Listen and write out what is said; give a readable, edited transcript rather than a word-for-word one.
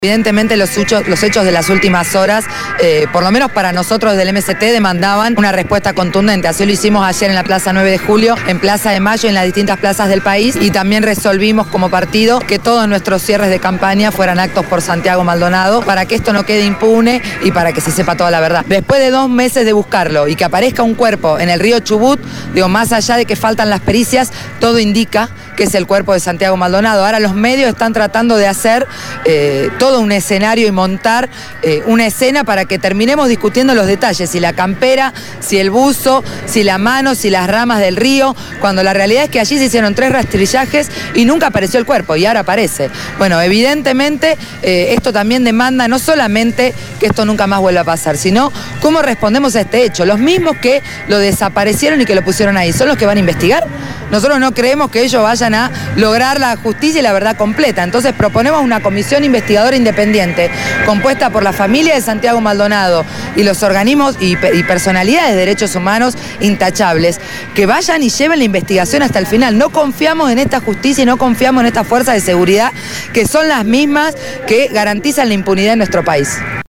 Evidentemente los hechos de las últimas horas, por lo menos para nosotros del MST, demandaban una respuesta contundente. Así lo hicimos ayer en la Plaza 9 de Julio, en Plaza de Mayo, en las distintas plazas del país, y también resolvimos como partido que todos nuestros cierres de campaña fueran actos por Santiago Maldonado, para que esto no quede impune y para que se sepa toda la verdad. Después de 2 meses de buscarlo y que aparezca un cuerpo en el río Chubut, digo, más allá de que faltan las pericias, todo indica que es el cuerpo de Santiago Maldonado. Ahora los medios están tratando de hacer todo un escenario y montar una escena para que terminemos discutiendo los detalles, si la campera, si el buzo, si la mano, si las ramas del río, cuando la realidad es que allí se hicieron 3 rastrillajes y nunca apareció el cuerpo, y ahora aparece. Bueno, evidentemente esto también demanda no solamente que esto nunca más vuelva a pasar, sino cómo respondemos a este hecho. Los mismos que lo desaparecieron y que lo pusieron ahí, ¿son los que van a investigar? Nosotros no creemos que ellos vayan a lograr la justicia y la verdad completa. Entonces proponemos una comisión investigadora independiente compuesta por la familia de Santiago Maldonado y los organismos y personalidades de derechos humanos intachables, que vayan y lleven la investigación hasta el final. No confiamos en esta justicia y no confiamos en estas fuerzas de seguridad, que son las mismas que garantizan la impunidad en nuestro país.